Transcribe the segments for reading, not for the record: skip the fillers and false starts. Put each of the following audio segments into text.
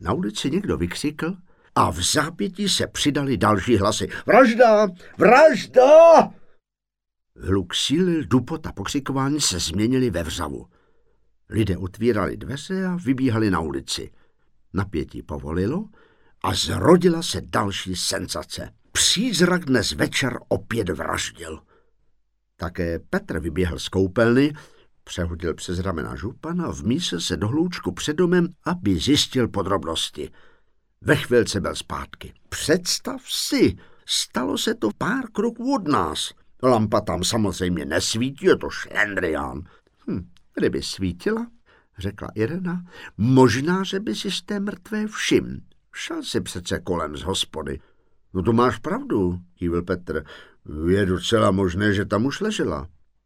Na ulici někdo vykřikl a v zápětí se přidali další hlasy. Vražda! Vražda! Hluk síly, dupot a pokřikování se změnili ve vřavu. Lidé otvírali dveře a vybíhali na ulici. Napětí povolilo a zrodila se další senzace. Přízrak dnes večer opět vraždil. Také Petr vyběhl z koupelny, přehodil přes ramena župan a vmísil se do hloučku před domem, aby zjistil podrobnosti. Ve chvilce byl zpátky. Představ si, stalo se to pár kroků od nás. Lampa tam samozřejmě nesvítí, je to šlendrián. Kdyby svítila, řekla Irena, možná, že by si z té mrtvé všiml. Šel si přece kolem z hospody. No to máš pravdu, kývil Petr. Je docela možné, že tam už ležela.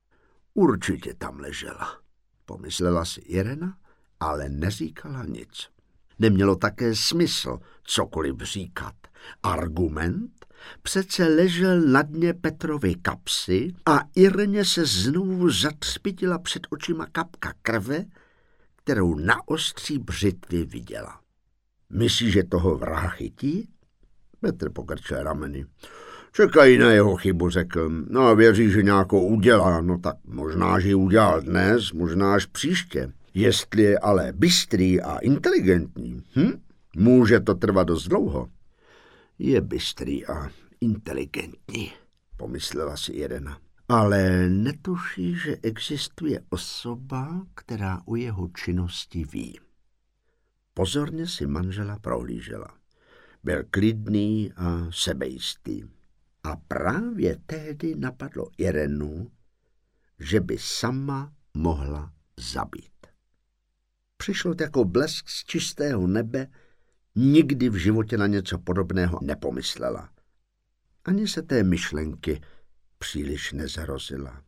Určitě tam ležela, pomyslela si Irena, ale neříkala nic. Nemělo také smysl cokoliv říkat. Argument přece ležel na dně Petrovy kapsy a Ireně se znovu zatřpitila před očima kapka krve, kterou na ostří břitvy viděla. Myslíš, že toho vraha chytí? Petr pokrčil rameny. Čekají na jeho chybu, řekl. No a věří, že nějakou udělá. No tak možná, že ji udělal dnes, možná až příště. Jestli je ale bystrý a inteligentní, může to trvat dost dlouho. Je bystrý a inteligentní, pomyslela si Irena. Ale netuší, že existuje osoba, která o jeho činnosti ví. Pozorně si manžela prohlížela. Byl klidný a sebejistý. A právě tehdy napadlo Irenu, že by sama mohla zabít. Přišlo jako blesk z čistého nebe, nikdy v životě na něco podobného nepomyslela. Ani se té myšlenky příliš nezhrozila.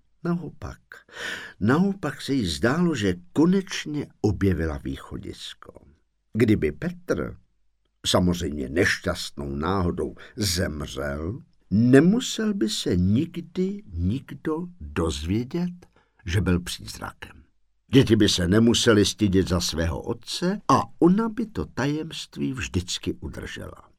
Naopak se jí zdálo, že konečně objevila východisko. Kdyby Petr, samozřejmě nešťastnou náhodou, zemřel, nemusel by se nikdy nikdo dozvědět, že byl přízrakem. Děti by se nemuseli stydět za svého otce a ona by to tajemství vždycky udržela.